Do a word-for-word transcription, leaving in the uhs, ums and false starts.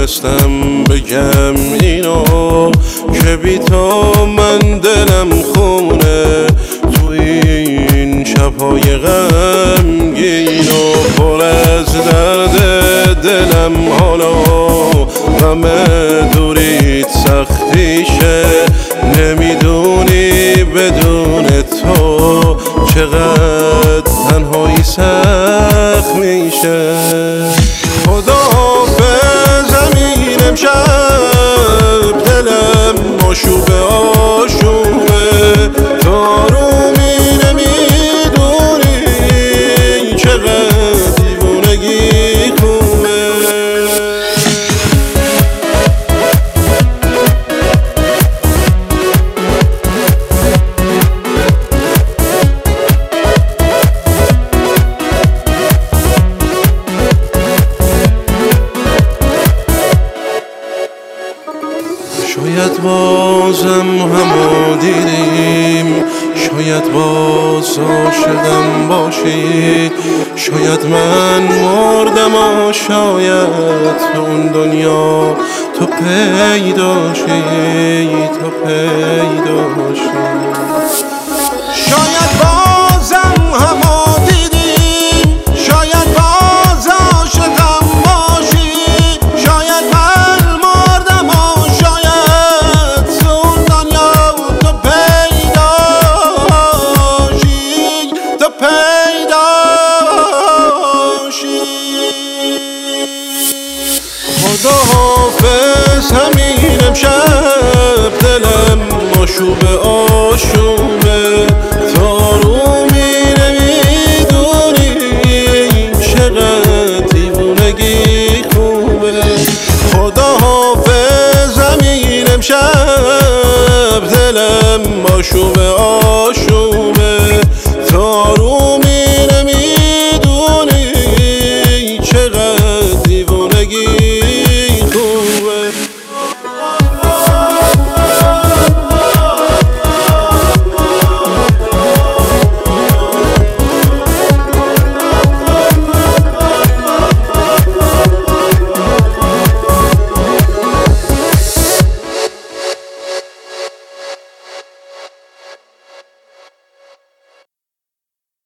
میتونستم بگم اینو که بی تو من دلم خونه تو این شبهای غمگین و پر از درد دلم حالا غم دوریت سختیشه نمیدونی بدون تو چقدر تنهایی سخت میشه خدا حافظ همین امشب دلم آشوبه آشوبه تو آرومی نمیدونی چقدر دیوونگی خوبه شاید بازم همو دیدیم شاید باز عاشقم باشی شاید من مردم و شاید تو اون دنیا تو پیدا شی تو پیدا شی شاید بازم همو دیدیم شاید باز عاشقم باشی شاید من مردم و شاید تو اون دنیا تو پیدا شی تو پیدا شی خدا حافظ همین امشب دلم آشوبه آشوبه تو آرومی نمیدونی چقدر دیوونگی خوبه خدا حافظ همین امشب دلم آشوبه آشوبه